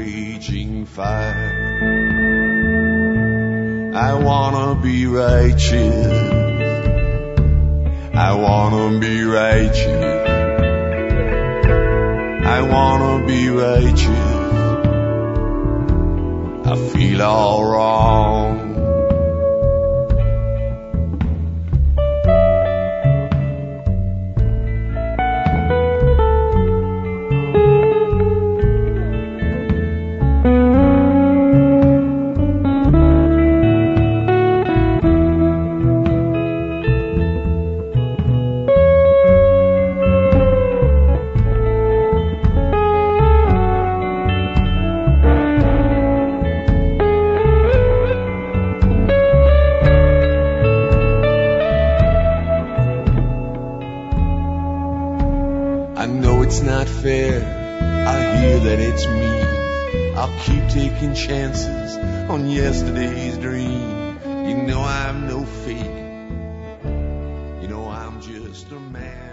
raging fire. I wanna be righteous. I wanna be righteous. I wanna be righteous. I feel all wrong. I hear that it's me. I'll keep taking chances on yesterday's dream. You know I'm no fake. You know I'm just a man.